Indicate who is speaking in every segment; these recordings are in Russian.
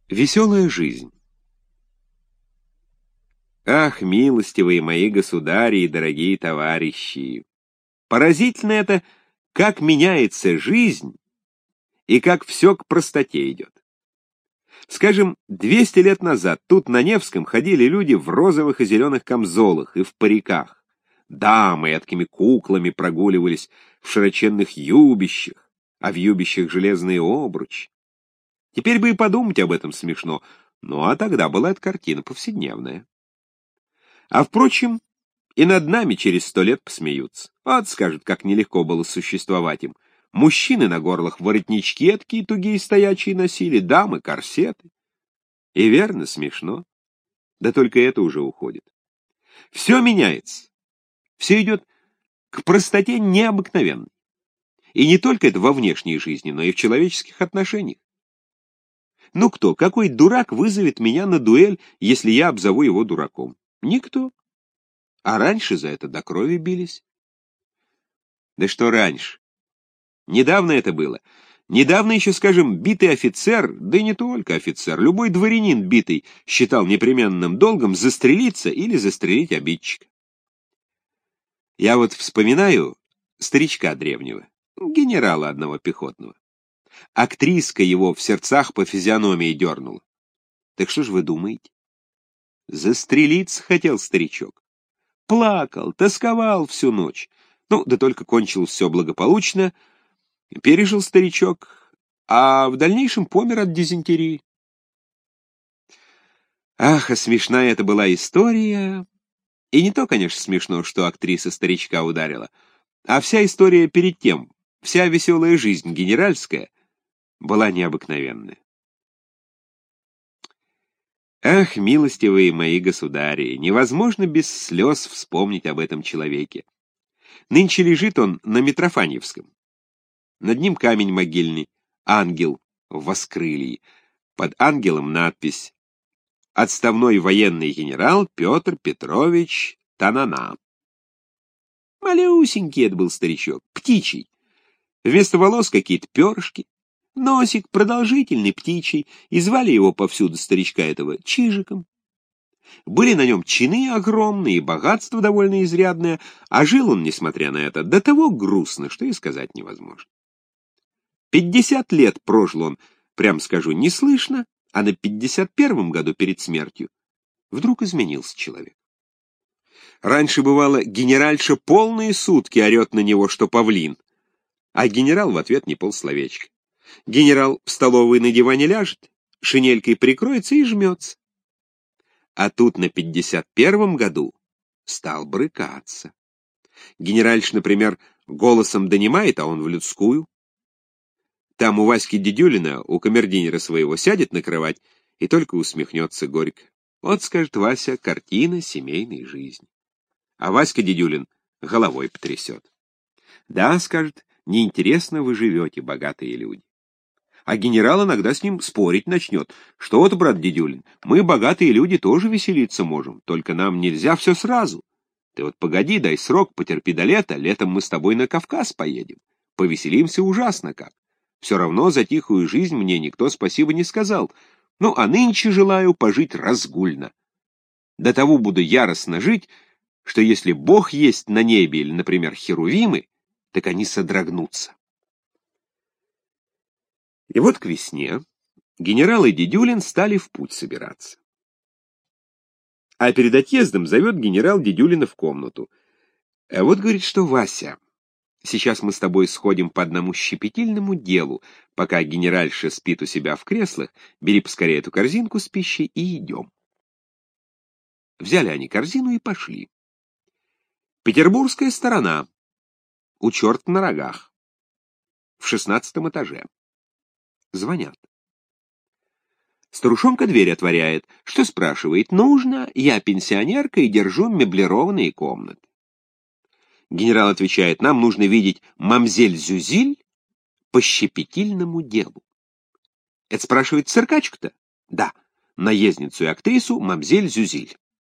Speaker 1: Веселая жизнь. Ах, милостивые мои государи и дорогие товарищи! Поразительно это, как меняется жизнь и как все к простоте идет. Скажем, 200 лет назад тут на Невском ходили люди в розовых и зеленых камзолах и в париках. Дамы эткими куклами прогуливались в широченных юбищах, а в юбищах железные обручи. Теперь бы и подумать об этом смешно, ну а тогда была эта картина повседневная. А впрочем, и над нами через 100 лет посмеются. Вот скажут, как нелегко было существовать им. Мужчины на горлах воротнички такие тугие стоячие носили, дамы — корсеты. И верно, смешно. Да только это уже уходит. Все меняется. Все идет к простоте необыкновенной. И не только это во внешней жизни, но и в человеческих отношениях. Ну кто, какой дурак вызовет меня на дуэль, если я обзову его дураком? Никто. А раньше за это до крови бились. Да что раньше? Недавно это было. Недавно еще, скажем, битый офицер, да и не только офицер, любой дворянин битый считал непременным долгом застрелиться или застрелить обидчика. Я вот вспоминаю старичка древнего, генерала одного пехотного. Актриска его в сердцах по физиономии дернула. Так что ж вы думаете? Застрелиться хотел старичок. Плакал, тосковал всю ночь. Ну, да только кончилось все благополучно. Пережил старичок, а в дальнейшем помер от дизентерии. Ах, а смешная это была история. И не то, конечно, смешно, что актриса старичка ударила, а вся история перед тем, вся веселая жизнь генеральская, была необыкновенная. Ах, милостивые мои государи, невозможно без слез вспомнить об этом человеке. Нынче лежит он на Митрофаньевском. Над ним камень могильный, ангел в воскрылье. Под ангелом надпись: «Отставной военный генерал Петр Петрович Танана». Малюсенький это был старичок, птичий. Вместо волос какие-то перышки. Носик продолжительный, птичий, и звали его повсюду старичка этого Чижиком. Были на нем чины огромные, богатство довольно изрядное, а жил он, несмотря на это, до того грустно, что и сказать невозможно. 50 лет прожил он, прям скажу, неслышно, а на 51-м году перед смертью вдруг изменился человек. Раньше, бывало, генеральша полные сутки орет на него, что павлин, а генерал в ответ не полсловечка. Генерал в столовой на диване ляжет, шинелькой прикроется и жмется. А тут на 51-м году стал брыкаться. Генеральш, например, голосом донимает, а он в людскую. Там у Васьки Дедюлина, у камердинера своего, сядет на кровать и только усмехнется горько. Вот, скажет Вася, картина семейной жизни. А Васька Дедюлин головой потрясет. Да, скажет, неинтересно вы живете, богатые люди. А генерал иногда с ним спорить начнет. Что-то, брат Дедюлин, мы, богатые люди, тоже веселиться можем, только нам нельзя все сразу. Ты вот погоди, дай срок, потерпи до лета, летом мы с тобой на Кавказ поедем. Повеселимся ужасно как. Все равно за тихую жизнь мне никто спасибо не сказал. Ну, а нынче желаю пожить разгульно. До того буду яростно жить, что если Бог есть на небе или, например, херувимы, так они содрогнутся. И вот к весне генерал и Дедюлин стали в путь собираться. А перед отъездом зовет генерал Дедюлина в комнату. Вот, говорит, что, Вася, сейчас мы с тобой сходим по одному щепетильному делу, пока генеральша спит у себя в креслах, бери поскорее эту корзинку с пищей и идем. Взяли они корзину и пошли. Петербургская сторона, у черта на рогах, в 16-м этаже. Звонят. Старушонка дверь отворяет. Что, спрашивает, нужно? Я пенсионерка и держу меблированные комнаты. Генерал отвечает, нам нужно видеть мамзель Зюзиль по щепетильному делу. Это спрашивает циркачку-то? Да, наездницу и актрису мамзель Зюзиль.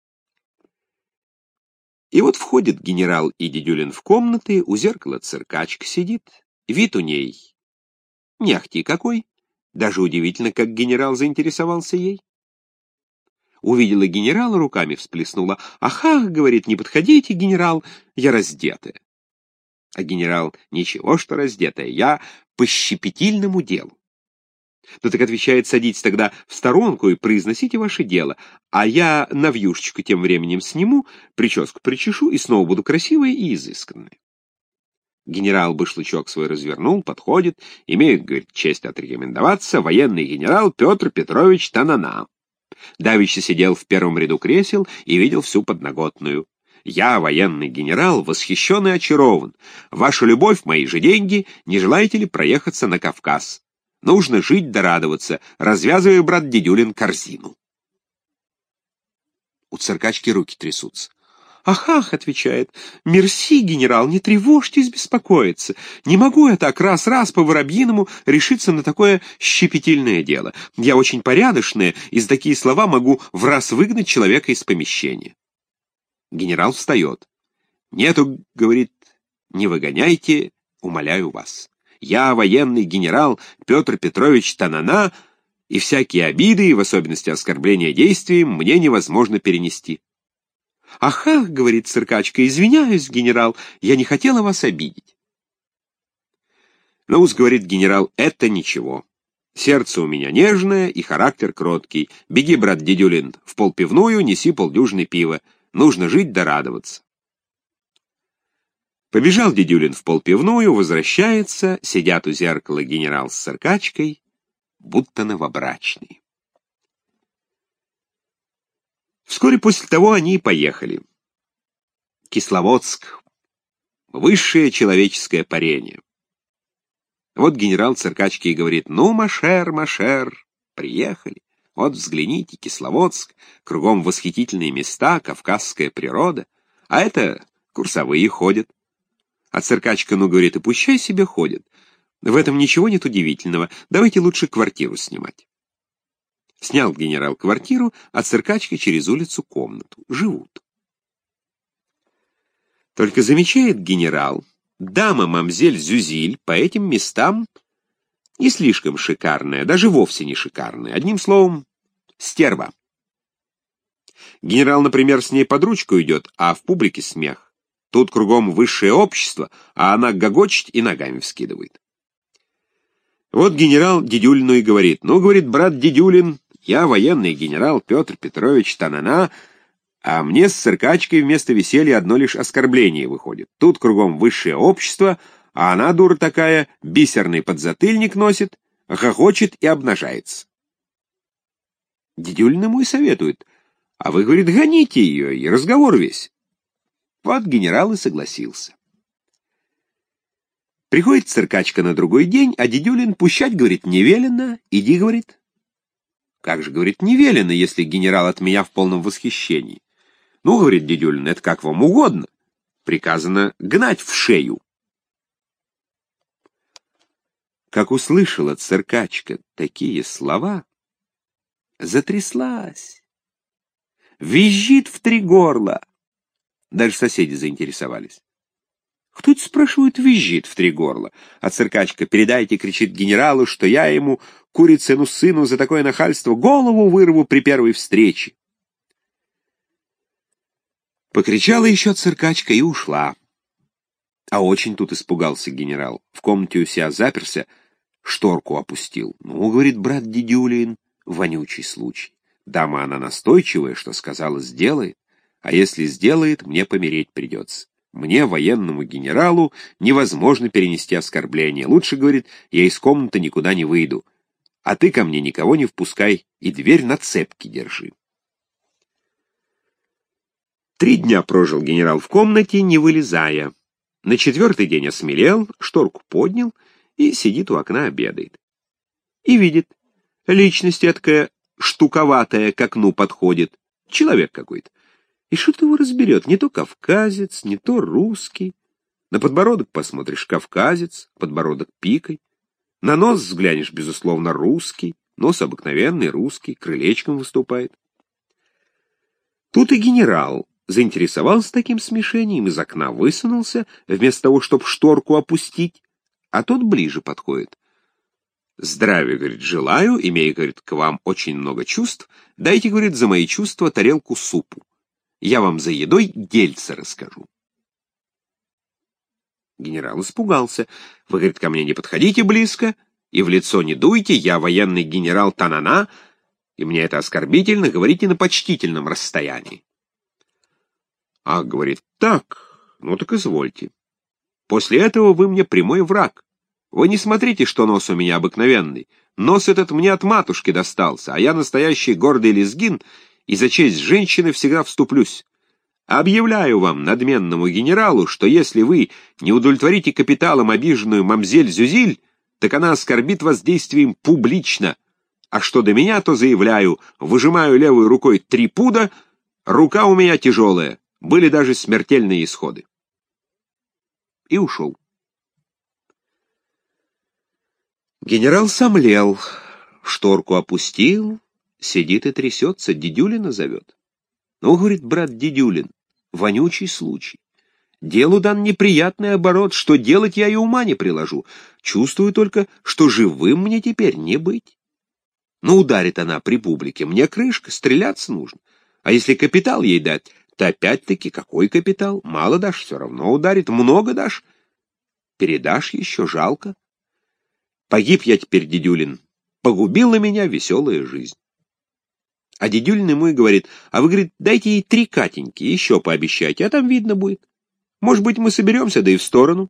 Speaker 1: И вот входит генерал и Дедюлин в комнаты, у зеркала циркачка сидит, вид у ней не ахти какой, Даже удивительно, как генерал заинтересовался ей. Увидела генерала, руками всплеснула. «Ах, ах, — говорит, — не подходите, генерал, я раздетая». А генерал: «Ничего, что раздетая, я по щепетильному делу». Ну так отвечает: «Садитесь тогда в сторонку и произносите ваше дело, а я навьюшечку тем временем сниму, прическу причешу и снова буду красивая и изысканная». Генерал башлычок свой развернул, подходит: «Имеет, — говорит, — честь отрекомендоваться, военный генерал Петр Петрович Танана». Давеча сидел в первом ряду кресел и видел всю подноготную. «Я, военный генерал, восхищен и очарован. Ваша любовь — мои же деньги. Не желаете ли проехаться на Кавказ? Нужно жить да радоваться. Развязывай, брат Дедюлин, корзину». У циркачки руки трясутся. «Ах, ах, — отвечает, — мерси, генерал, не тревожьтесь беспокоиться. Не могу я так раз-раз по-воробьиному решиться на такое щепетильное дело. Я очень порядочная, и за такие слова могу враз выгнать человека из помещения». Генерал встает. «Нету, — говорит, — не выгоняйте, умоляю вас. Я, военный генерал Петр Петрович Танана, и всякие обиды, и в особенности оскорбления действием, мне невозможно перенести». «Ах, ах, — говорит циркачка, — извиняюсь, генерал, я не хотела вас обидеть». «Ну, — говорит генерал, — это ничего. Сердце у меня нежное и характер кроткий. Беги, брат Дедюлин, в полпивную, неси полдюжины пива. Нужно жить да радоваться». Побежал Дедюлин в полпивную, возвращается, сидят у зеркала генерал с циркачкой, будто новобрачные. Вскоре после того они и поехали. Кисловодск. Высшее человеческое парение. Вот генерал циркачки и говорит: «Ну, машер, машер, приехали. Вот взгляните, Кисловодск, кругом восхитительные места, кавказская природа, а это курсовые ходят». А циркачка, ну, говорит, и пущай себе ходят. В этом ничего нет удивительного, давайте лучше квартиру снимать. Снял генерал квартиру, а циркачка через улицу комнату. Живут. Только замечает генерал, дама мамзель Зюзиль по этим местам не слишком шикарная, даже вовсе не шикарная. Одним словом, стерва. Генерал, например, с ней под ручку идет, а в публике смех. Тут кругом высшее общество, а она гогочет и ногами вскидывает. Вот генерал Дедюлину и говорит: «Ну, — говорит, — брат Дедюлин, я, военный генерал Петр Петрович Танана, а мне с циркачкой вместо веселья одно лишь оскорбление выходит. Тут кругом высшее общество, а она, дура такая, бисерный подзатыльник носит, хохочет и обнажается». Дедюлин ему и советует: «А вы, — говорит, — гоните ее, и разговор весь». Вот генерал и согласился. Приходит циркачка на другой день, а Дедюлин: «Пущать, — говорит, — не велено, иди, — говорит». «Как же, — говорит, — не велено, если генерал от меня в полном восхищении?» «Ну, — говорит Дедюлин, — это как вам угодно. Приказано гнать в шею». Как услышала циркачка такие слова, затряслась, визжит в три горла. Даже соседи заинтересовались. «Кто это, — спрашивают, — визжит в три горла?» А циркачка: «Передайте, — кричит генералу, — что я ему, курицыну сыну, за такое нахальство голову вырву при первой встрече». Покричала еще циркачка и ушла. А очень тут испугался генерал. В комнате у себя заперся, шторку опустил. «Ну, — говорит, — брат Дедюлин, вонючий случай. Дама она настойчивая, что сказала, сделает. А если сделает, мне помереть придется. Мне, военному генералу, невозможно перенести оскорбление. Лучше, — говорит, — я из комнаты никуда не выйду. А ты ко мне никого не впускай и дверь на цепке держи». 3 дня прожил генерал в комнате, не вылезая. На 4-й день осмелел, шторку поднял и сидит у окна, обедает. И видит, личность эткая штуковатая к окну подходит, человек какой-то. И что-то его разберет, не то кавказец, не то русский. На подбородок посмотришь — кавказец, подбородок пикой. На нос взглянешь — безусловно, русский, нос обыкновенный, русский, крылечком выступает. Тут и генерал заинтересовался таким смешением, из окна высунулся, вместо того, чтобы шторку опустить, а тот ближе подходит. Здравия, говорит, желаю, имею, говорит, к вам очень много чувств. Дайте, говорит, за мои чувства тарелку супу. Я вам за едой дельце расскажу. Генерал испугался. Вы, говорит, ко мне не подходите близко и в лицо не дуйте, я военный генерал Танана, и мне это оскорбительно, говорите на почтительном расстоянии. А, говорит, так, ну так извольте. После этого вы мне прямой враг. Вы не смотрите, что нос у меня обыкновенный. Нос этот мне от матушки достался, а я настоящий гордый лезгин, и за честь женщины всегда вступлюсь. Объявляю вам, надменному генералу, что если вы не удовлетворите капиталом обиженную мамзель Зюзиль, так она оскорбит вас действием публично. А что до меня, то заявляю, выжимаю левой рукой 3 пуда, рука у меня тяжелая, были даже смертельные исходы. И ушел. Генерал сомлел, шторку опустил, сидит и трясется, Дидюлина зовет. Ну, говорит, брат Дидюлин, вонючий случай. Делу дан неприятный оборот, что делать я и ума не приложу. Чувствую только, что живым мне теперь не быть. Ну, ударит она при публике, мне крышка, стреляться нужно. А если капитал ей дать, то опять-таки какой капитал? Мало дашь, все равно ударит, много дашь. Передашь еще, жалко. Погиб я теперь, Дидюлин, погубила меня веселая жизнь. А Дидюлин ему и говорит, а вы, говорит, дайте ей 3 Катеньки, еще пообещайте, а там видно будет. Может быть, мы соберемся, да и в сторону.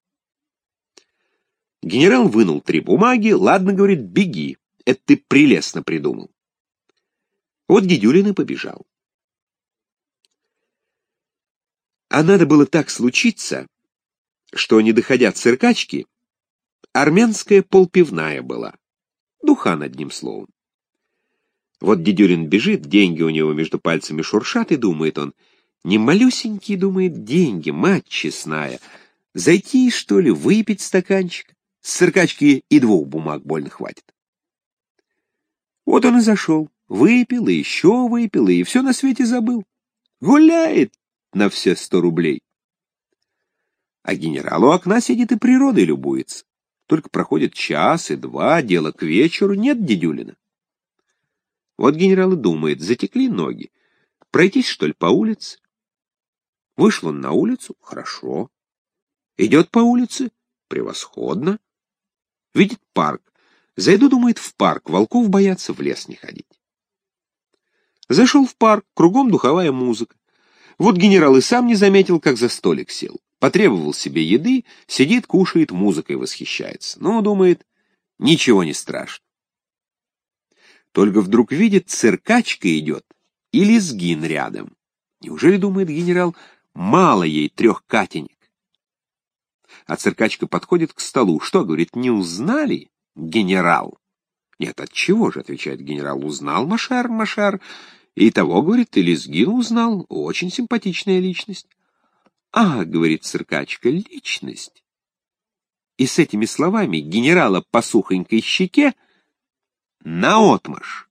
Speaker 1: Генерал вынул 3 бумаги, ладно, говорит, беги, это ты прелестно придумал. Вот Дидюлин и побежал. А надо было так случиться, что, не доходя циркачки, армянская полпивная была. Духан, одним словом. Вот Дидюлин бежит, деньги у него между пальцами шуршат, и думает он, не малюсенькие, думает, деньги, мать честная, зайти, что ли, выпить стаканчик? С циркачки и 2 бумаг больно хватит. Вот он и зашел, выпил, и еще выпил, и все на свете забыл. Гуляет на все 100 рублей. А генерал у окна сидит и природой любуется. Только проходит час и 2, дело к вечеру, нет Дидюлина. Вот генерал и думает, затекли ноги. Пройтись, что ли, по улице? Вышел он на улицу, хорошо. Идет по улице, превосходно. Видит парк. Зайду, думает, в парк, волков боятся, в лес не ходить. Зашел в парк, кругом духовая музыка. Вот генерал и сам не заметил, как за столик сел. Потребовал себе еды, сидит, кушает, музыкой восхищается. Ну, думает, ничего не страшно. Только вдруг видит, циркачка идет, и лезгин рядом. Неужели, думает генерал, мало ей 3 Катенек? А циркачка подходит к столу. Что, говорит, не узнали, генерал? Нет, отчего же, отвечает генерал, узнал, Машар, Машар. И того, говорит, и лезгин узнал, очень симпатичная личность. А, говорит циркачка, личность. И с этими словами генерала по сухонькой щеке наотмашь.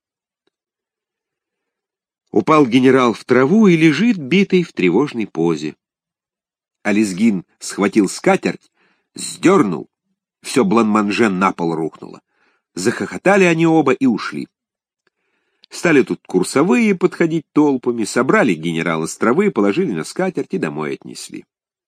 Speaker 1: Упал генерал в траву и лежит битый в тревожной позе. А лезгин схватил скатерть, сдернул, все бланманже на пол рухнуло. Захохотали они оба и ушли. Стали тут курсовые подходить толпами, собрали генерала с травы, положили на скатерть и домой отнесли.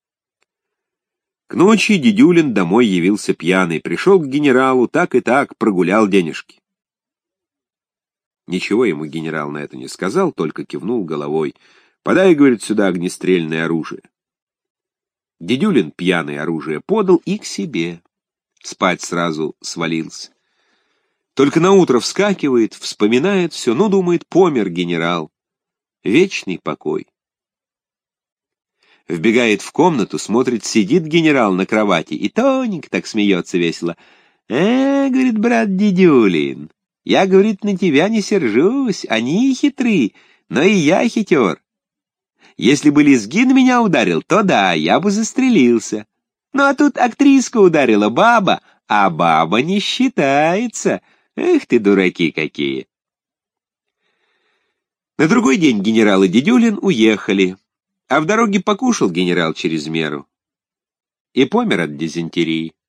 Speaker 1: К ночи Дидюлин домой явился пьяный, пришел к генералу, так и так, прогулял денежки. Ничего ему генерал на это не сказал, только кивнул головой. «Подай, — говорит, — сюда огнестрельное оружие». Дидюлин пьяное оружие подал и к себе. Спать сразу свалился. Только наутро вскакивает, вспоминает все, ну, думает, помер генерал. Вечный покой. Вбегает в комнату, смотрит, сидит генерал на кровати и тоненько так смеется весело. Говорит, брат Дидюлин, я, говорит, на тебя не сержусь, они хитры, но и я хитер. Если бы лезгин меня ударил, то да, я бы застрелился. Ну, а тут актриска ударила, баба, а баба не считается. Эх ты, дураки какие!» На другой день генерал и Дидюлин уехали, а в дороге покушал генерал через меру и помер от дизентерии.